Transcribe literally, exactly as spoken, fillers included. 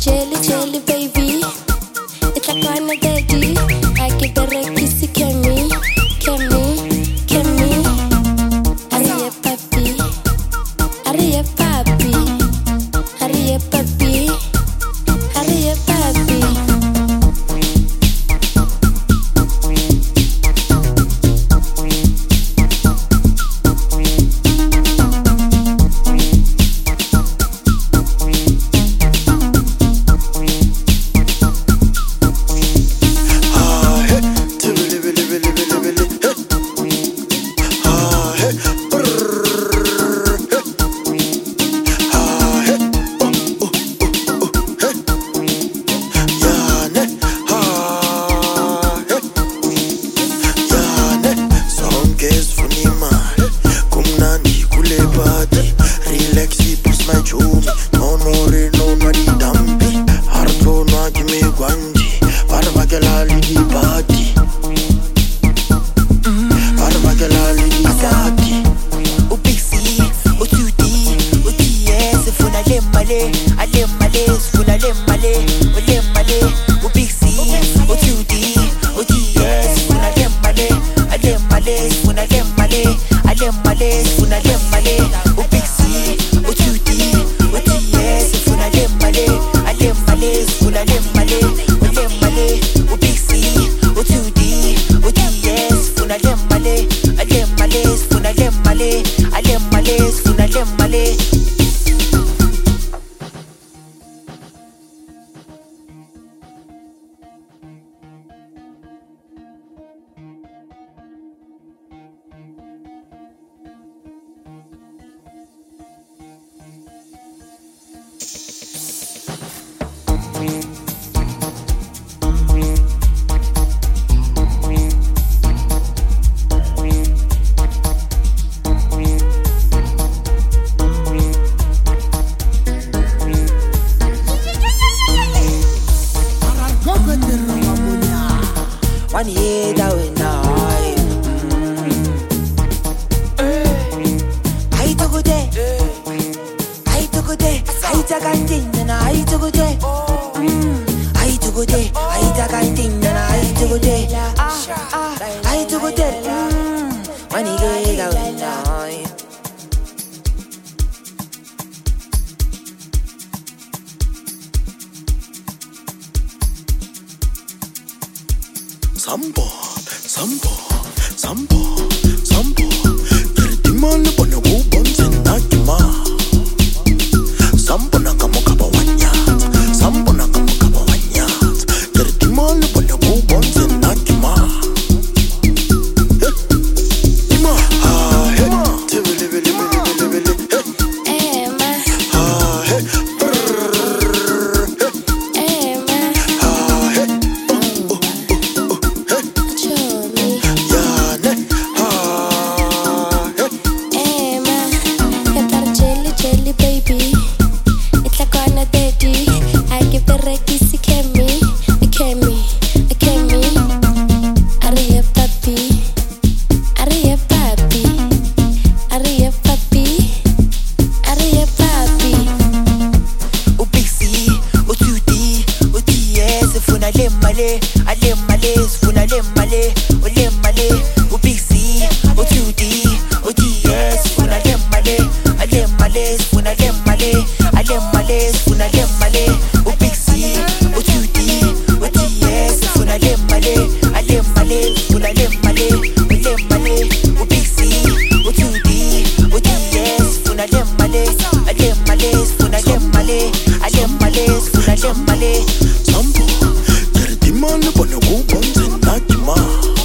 jelly, jelly, baby. It's like one of daddy. I give her a kiss, can me, can me, can me. Hurry up, papi. Hurry up, papi. Hurry up, papi. Hurry up, papi. One year that we know. I took a day. I took a day. I took a thing and I took a day. I took a day. I took a thing and I took a day. I took a day. One year that we know. Sambo, sambo, sambo, sambo. Kiritimale bone wubonze nakima. Sambo nakamo kaba wanyat, sambo nakamo kaba wanyat. Kiritimale bone wubonze nakima. Ima, ah hey, tibili bili bili bili bili. Hey, ma. Ah hey, Hey, ma. ah hey. Sambo, kiritimale bone wubonze nakima.